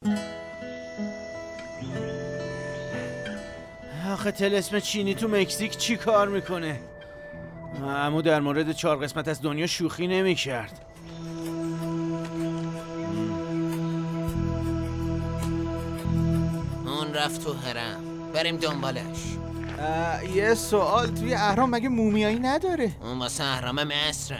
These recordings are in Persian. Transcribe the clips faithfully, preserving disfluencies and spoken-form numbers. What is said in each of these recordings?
آخه طلسم چینی تو مکزیک چی کار میکنه؟ عمو در مورد چهار قسمت از دنیا شوخی نمیکرد. اون رفت تو هرم، بریم دنبالش. یه سوال، توی اهرام مگه مومیایی نداره؟ اون واسه اهرام مصره.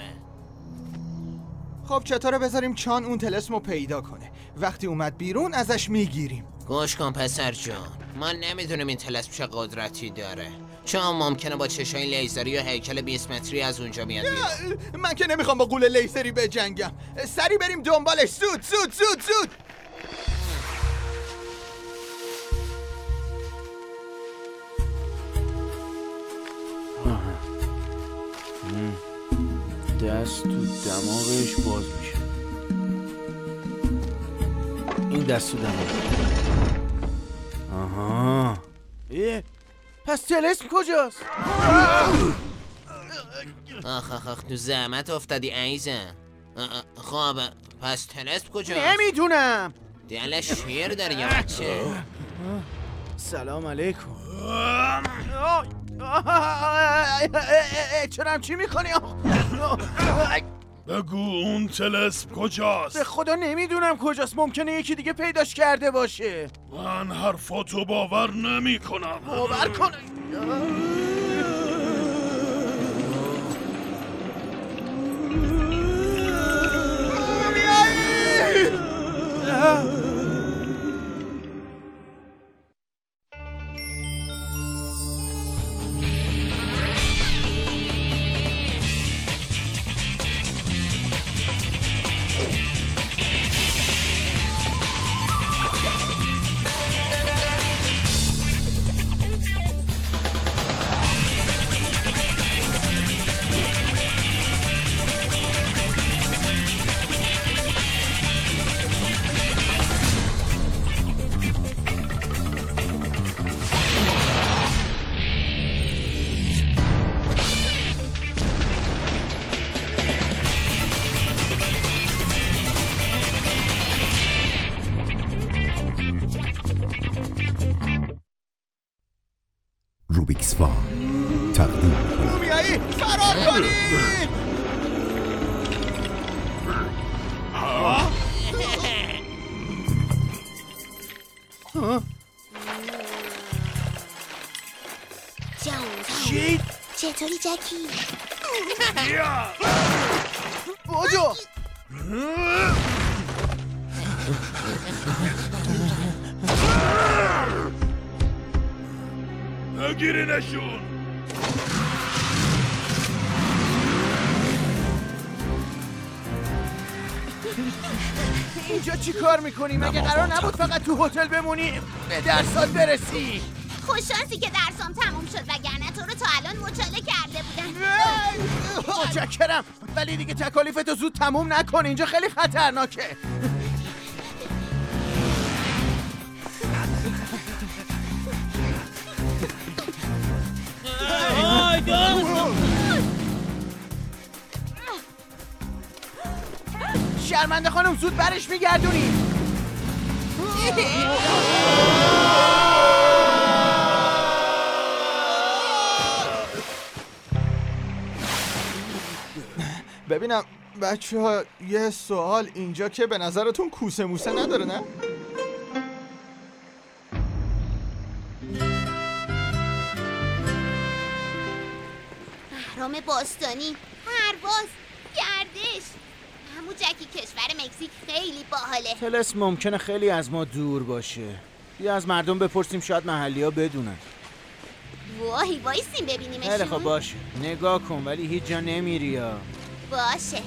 خب چطوره بذاریم چان اون طلسمو پیدا کنه؟ وقتی اومد بیرون ازش میگیریم. گوش کن پسر جان، ما نمیدونیم این طلسم چه قدرتی داره. چون ممکنه با چشای لیزری یا هیکل بیست متری از اونجا بیاد بیرون. من که نمیخوام با قول لیزری بجنگم. سری بریم دنبالش. سود سود سود سود. دست تو دماغش باز میشه. این دست تو دماغ. آها. اه. پس طلسم کجاست؟ آخ آخ آخ تو زحمت افتادی عیزم. خب پس طلسم کجاست؟ نمیدونم. دلش شیر داره یا بچه. سلام علیکم. چرا هم چی میکنی؟ بگو اون طلسم کجاست؟ به خدا نمیدونم کجاست. ممکنه یکی دیگه پیداش کرده باشه. من حرفاتو باور نمی کنم. باور کن. روبیکس وان تقدیم می‌کند مومیایی فرار کنید! چی؟ چطوری جکی؟ بودو! نگیرینشون. اینجا چی کار میکنی؟ مگه قرار نبود فقط تو هتل بمونی؟ به درسات برسی. خوششانسی که درسام تموم شد وگرنه تو رو تا الان مچاله کرده بودن. متشکرم، ولی دیگه تکالیفتو زود تموم نکن. اینجا خیلی خطرناکه. شرمنده خانم، زود برش میگردونی. ببینم بچه ها، یه سوال، اینجا که به نظرتون کوسه موسه نداره نه؟ اهرام باستانی، پرواز، گردش. همون جکی کشور مکزیک خیلی باحاله. طلسم ممکنه خیلی از ما دور باشه. بیا از مردم بپرسیم، شاید محلی ها بدونن. وای وایسیم ببینیمشون. خیلی خب باشه، نگاه کن ولی هیچ جا نمیری ها. باشه.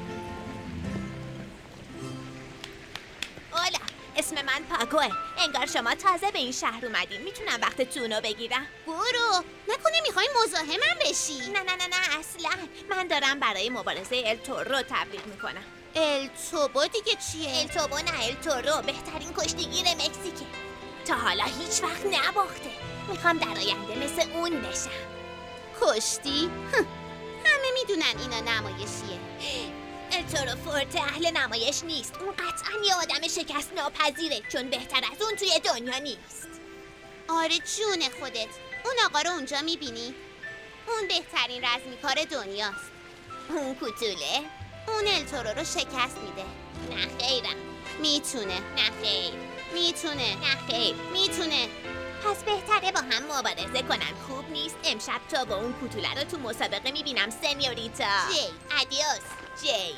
اولا، اسم من پاگوه. انگار شما تازه به این شهر اومدین. میتونم وقتتونو بگیرم؟ برو، نکنه میخوای مزاحمم بشی؟ نه نه نه نه اصلا. من دارم برای مبارزه التورو تبلیغ میکنم. التوبو دیگه چیه؟ التوبو نه، التورو بهترین کشتیگیر مکزیکه. تا حالا هیچ وقت نباخته. میخوام در آینده مثل اون بشم. کشتی؟ همه میدونن اینا نمایشیه. التورو فورت اهل نمایش نیست. اون قطعا یه آدم شکست ناپذیره چون بهتر از اون توی دنیا نیست. آره جون خودت. اون آقا رو اونجا میبینی؟ اون بهترین رزمیکار دنیاست. اون کوتوله؟ اون التورو رو شکست میده. نه خیرم. میتونه. نه خیر. میتونه. نه خیر. میتونه. پس بهتره با هم مبارزه کنن. خوب نیست امشب تا با اون کوتوله رو تو مسابقه میبینم سنیوریتا. جی. ادیوس جی.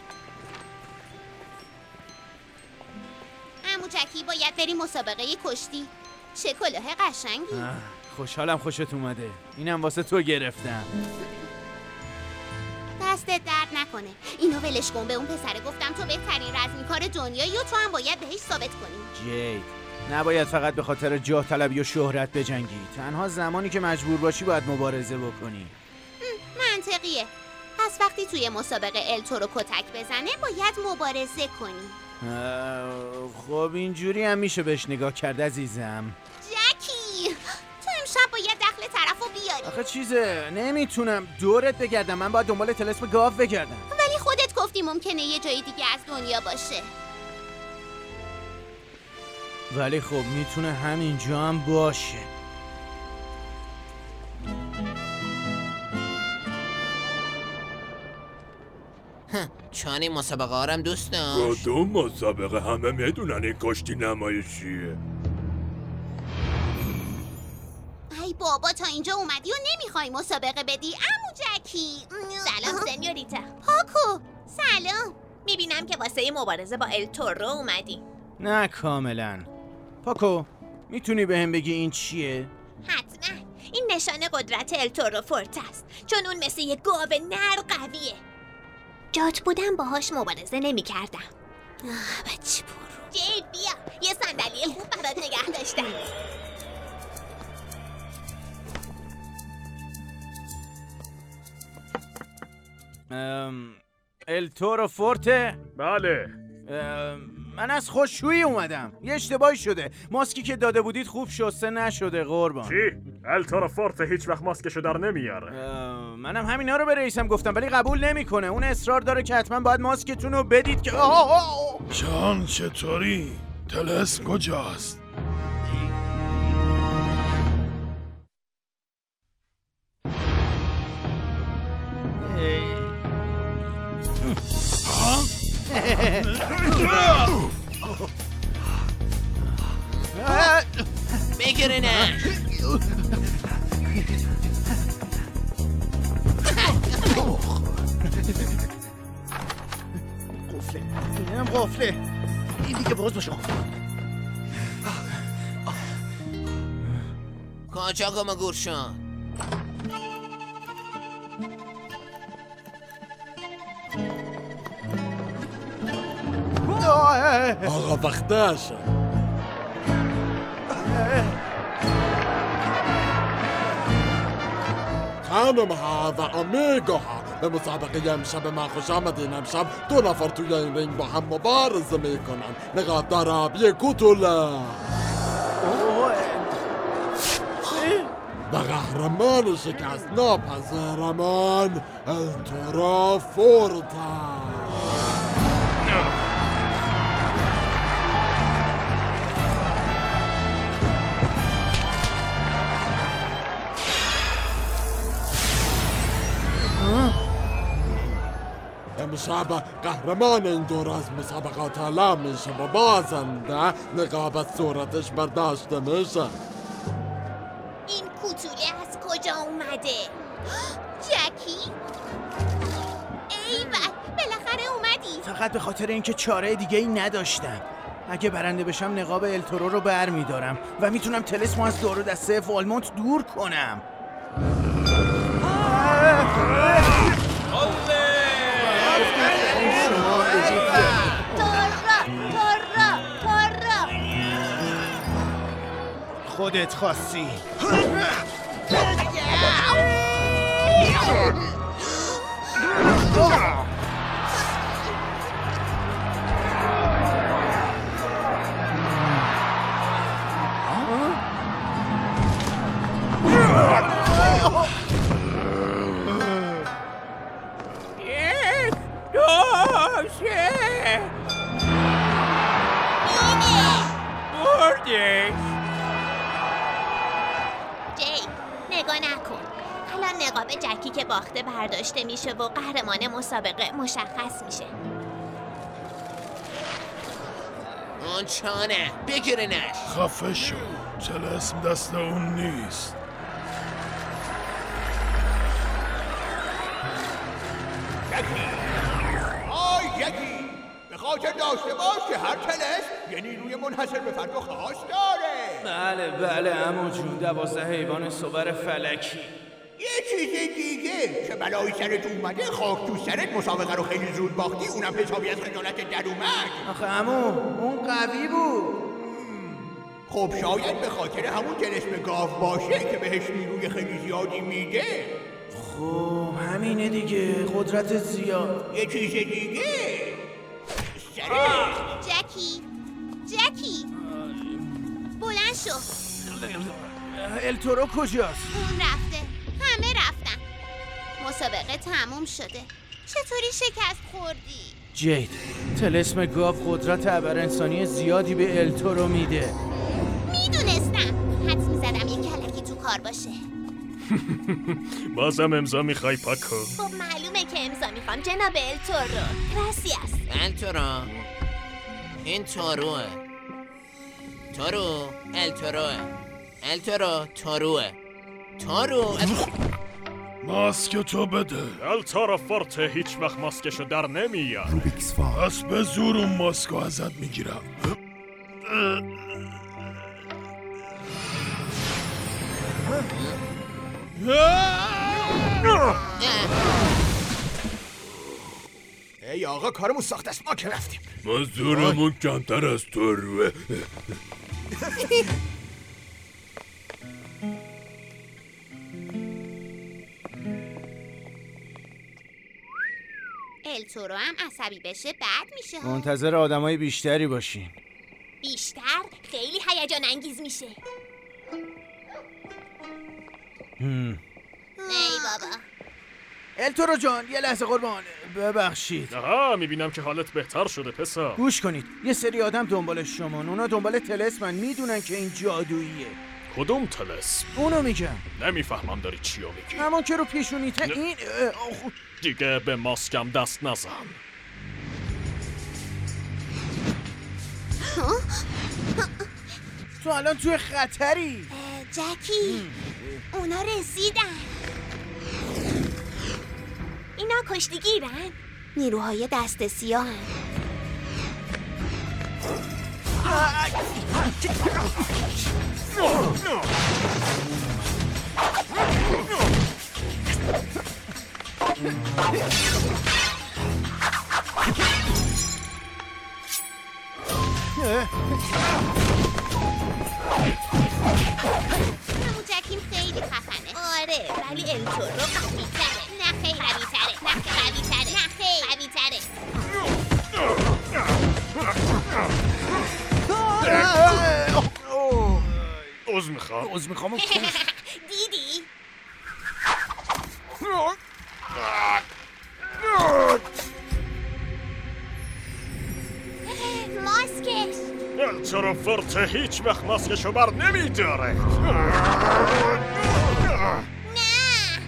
عمو جکی باید بری مسابقه کشتی. چه کلاه قشنگی. آه، خوشحالم خوشت اومده. اینم واسه تو گرفتم. دستت درد نکنه. اینو ولش کن. به اون پسره گفتم تو بهترین رزمیکار دنیایی و تو هم باید بهش ثابت کنی. جید، نباید فقط به خاطر جاه طلبی و شهرت بجنگی. تنها زمانی که مجبور باشی باید مبارزه بکنی. منطقیه. پس وقتی توی مسابقه التورو کتک بزنه باید مبارزه کنی. آه، خب اینجوری هم میشه بهش نگاه کرد عزیزم. جکی، تو امشب باید دخل طرفو بیاری. آخه چیزه نمیتونم دورت بگردم. من باید دنبال طلسم گاو بگردم. ولی خودت گفتی ممکنه یه جای دیگه از دنیا باشه. ولی خب میتونه همینجا هم باشه. چانی مسابقه هارم دوست داشت. کدوم مسابقه؟ همه میدونن این کشتی نمایشیه. ای بابا تا اینجا اومدی و نمیخوای مسابقه بدی عمو جکی. سلام سنیوریتا. پاکو سلام. میبینم که واسه مبارزه با التورو اومدی. نه کاملا. پاکو میتونی به هم بگی این چیه؟ حتما این نشان قدرت التورو فورت است چون اون مثل یه گاو نر قویه. جات بودم باهاش مبارزه نمی کردم. بچه برو. جید بیا یه صندلی خوب برات نگه داشتم. ام، التورو فورته؟ بله. ام، من از خوششویی اومدم. یه اشتباهی شده. ماسکی که داده بودید خوب شسته نشده قربان. چی؟ التورو فورت هیچ وقت ماسکشو در نمیاره. ام، منم همینا رو به رئیسم گفتم ولی قبول نمیکنه. اون اصرار داره که حتما باید ماسکتون رو بدید که آه آه آه. جان چطوری؟ طلسم کجاست؟ ها؟ بگیرینش. قفله. اینم قفله. این دیگه باز باشه. کجا گم گور شد؟ آقا وقتشه. خانم ها و امیگو ها به مسابقه امشب من خوش آمدین. امشب دو نفر توی این رینگ با هم مبارزه میکنن. نقاط دارابی کوتوله و قهرمان شکست ناپذیرمان التورو فورتا. امشب قهرمان این دور از مسابقات اعلام میشه و بازنده نقاب صورتش برداشته میشه. این کوتوله از کجا اومده؟ جکی؟ ایول بالاخره اومدی. فقط به خاطر اینکه چاره دیگه ای نداشتم. اگه برنده بشم نقاب التورو رو بر میدارم و میتونم طلسمو از دور و دسته والمونت دور کنم. تارا تارا تارا. خودت خواستی. یک، دو، سه. جیک نگاه نکن. الان نقاب جکی که باخته برداشته میشه و قهرمان مسابقه مشخص میشه. اون چانه بگیرنش. خفه شو. طلسم دست اون نیست. آی یکی به خاطر داشته باش که هر طلسم یه نیروی منحصر به فرد و خاص داره. بله بله عمو جون، دوازده حیوان صبر فلکی. یه چیز دیگه که بلایی سرت اومده، خاک تو سرت، مسابقه رو خیلی زود باختی، اونم حسابی از خجالت در اومد. آخه عمو اون قوی بود. خب شاید به خاطر همون طلسم گاو باشه که بهش نیروی خیلی زیادی میده. خب همینه دیگه، قدرت زیاد. یه چیز دیگه سرت. جکی جکی بلند شو. التورو کجاست؟ اون رفته، همه رفتن. مسابقه تموم شده. چطوری شکست خوردی؟ جید، طلسم گاو قدرت ابرانسانی زیادی به التورو میده. میدونستم. حدس میزدم یه کلکی تو کار باشه. بازم امضا میخوای پاکو؟ خب معلومه که امضا میخوام جناب التورو. گراسیاس. التورو این تاروه. تارو التوروه. التورو تاروه. تارو ماسک تو بده. التورو فورت هیچ وقت ماسکشو در نمیاره. روبیکس فا پس به زور اون ماسکو ازت میگیرم. ای آقا کارمون ساخت است، ما که رفتیم. ما زورمون کمتر از تو روه. التورو هم عصبی بشه بد میشه ها. منتظر آدمای بیشتری باشین. بیشتر خیلی هیجان انگیز میشه. هم. ای بابا. التورو جان یه لحظه قربان، ببخشید. آها میبینم که حالت بهتر شده پسر. گوش کنید، یه سری آدم دنبال شمان، اونا دنبال طلسمن، میدونن که این جادوییه. کدوم طلسم؟ اونو میگم. نمیفهمم داری چیو میگی. همون که رو پیشونیته این اه، آخ. دیگه به ماسکم دست نزن. تو الان توی خطری. اه، جکی اونا رسیدن. اینا کشتیگیرن؟ نیروهای دست سیاهن. همون جکیم خیلی خفنه. آره ولی التورو قوی تره. نه خیلی قوی تره. نه قوی تره. نه خیلی قوی تره. عذر میخوام. عذر میخوام. دیدی؟ ماسکش. التورو فورت هیچ وقت ماسکشو بر نمیداره. نه.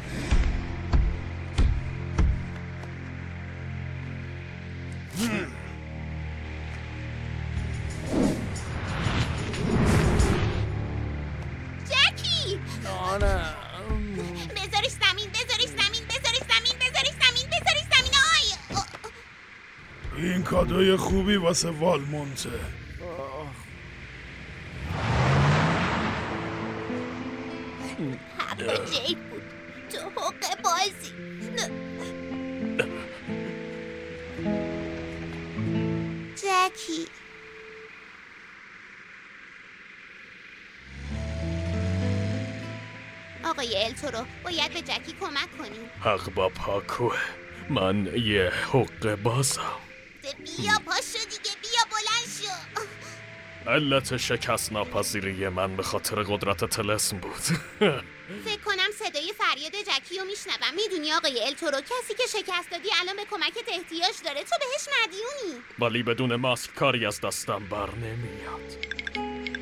جکی نه. بذارش زمین، بذارش زمین، بذارش زمین، بذارش زمین، بذارش زمین. آی آه. این کادوی خوبی واسه والمونته. حق جیک بود. تو حق بازی. جکی آقای التورو باید به جکی کمک کنیم. حق با پاکوه. من یه حق بازم. بیا پاشو دیگه، بیا بلند شو. علت شکست ناپذیری من به خاطر قدرت طلسم بود. فکر کنم صدای فریاد جکی رو میشنوم. میدونی آقای التورو، کسی که شکست دادی الان به کمکت احتیاج داره، تو بهش مدیونی. ولی بدون ماسک کاری از دستم بر نمیاد.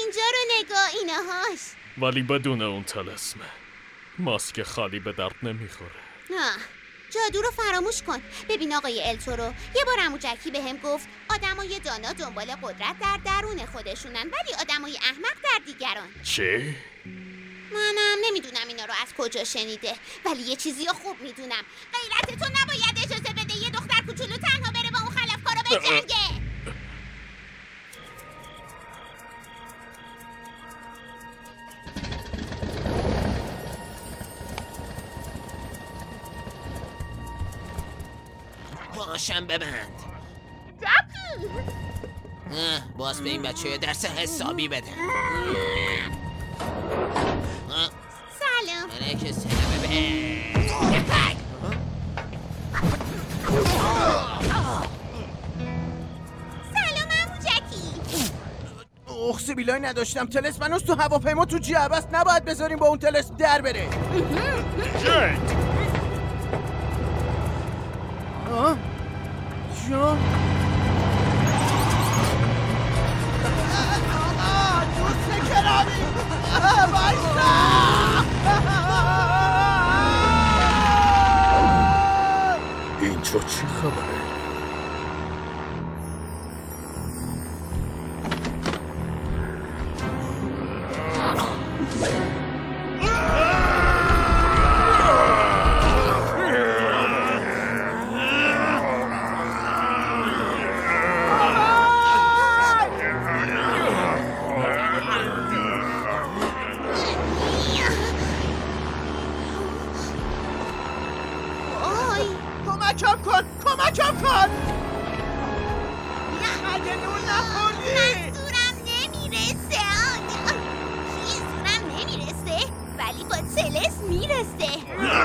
اینجا رو نگاه، اینهاش. ولی بدون اون طلسمه ماسک خالی به درد نمیخوره. آه. جادو رو فراموش کن. ببین آقای التورو، یه بار عمو جکی بهم گفت آدمای دانا دنبال قدرت در درون خودشونن ولی آدمای احمق در دیگران. چی؟ منم نمیدونم اینا رو از کجا شنیده، ولی یه چیزی رو خوب میدونم. غیرت تو نباید اجازه بده یه دختر کوچولو تنها بره با اون خلافکارا بجنگه. باشم ببند. اه، باز به این بچه درس حسابی بده. اه، سلام. منه که سلامه به سلام عمو جکی. اخ سیبیلای نداشتم. تلسم هنوز تو هواپیما تو جعبه است. نباید بذاریم با اون تلسم در بره. جیت آه؟ جان؟ دوست کلامی اینجا چی خبره؟ کمکم کن کمکم کن. مگه نون نخوردی؟ زورم نمیرسه. چیز زورم نمیرسه ولی با تلس میرسه.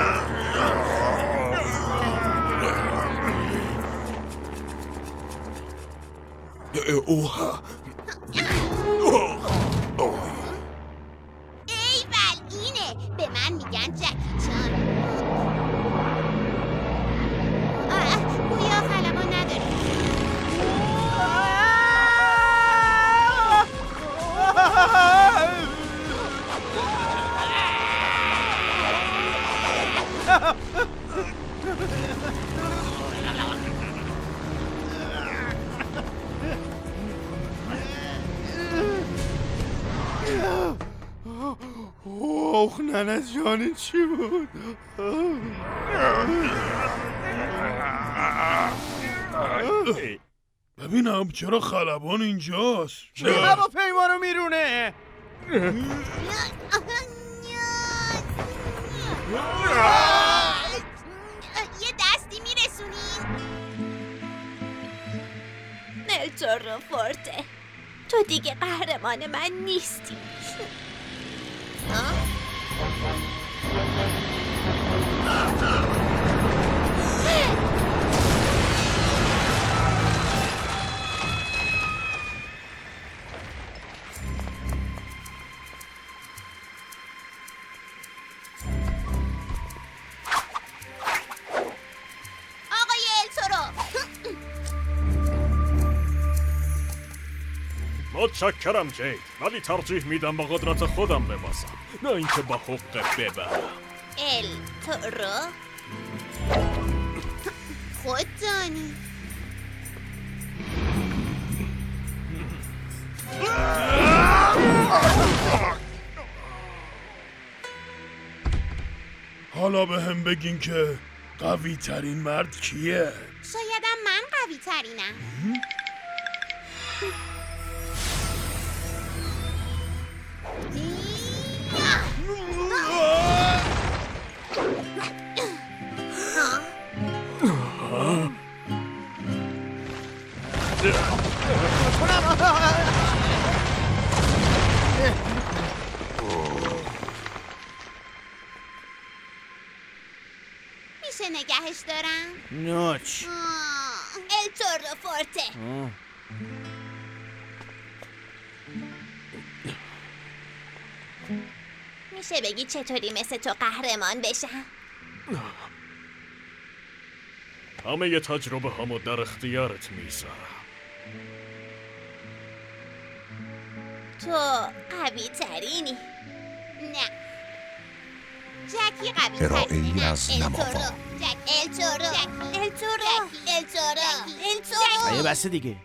اوه ای ول اینه. به من میگن جکی چان. گویا خلبان نداری. اوه ننه جان این چی بود؟ ببینم چرا خلبان اینجاست؟ چه هواپیما رو میرونه؟ یه دستی میرسونین؟ التورو فورته، تو دیگه قهرمان من نیستی. آقای التورو. متشکرم جید، ولی ترجیح میدم با قدرت خودم ببازم نه اینکه با حقه ببرم. التورو خود دانی. حالا به هم بگین که قوی ترین مرد کیه؟ شایدم من قوی ترینم. میشه نگهش دارم؟ نوچ. التورو فورته. میشه بگی چطوری مثل تو قهرمان بشم؟ همه ی تجربه همو در اختیارت میذارم. تو قوی ترینی. نه جکی قوی ارائه‌ای ترینه. از التورو. نماوا. جک التورو التورو التورو التورو یه بسته دیگه.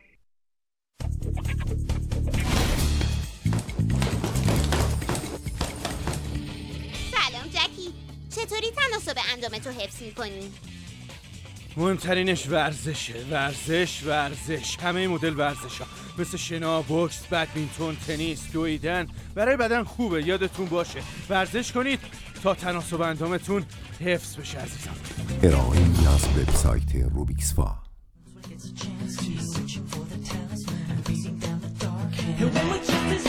سلام جکی، چطوری تناسب اندام تو حفظ میکنی؟ مهمترینش ورزشه. ورزش ورزش همه مدل ورزش ها مثل شنا، بوکس، بدمینتون، تنیس، دویدن برای بدن خوبه. یادتون باشه ورزش کنید تا تناسب اندامتون حفظ بشه عزیزم. ارائه‌ای از وبسایت روبیکسفا. And when we're just as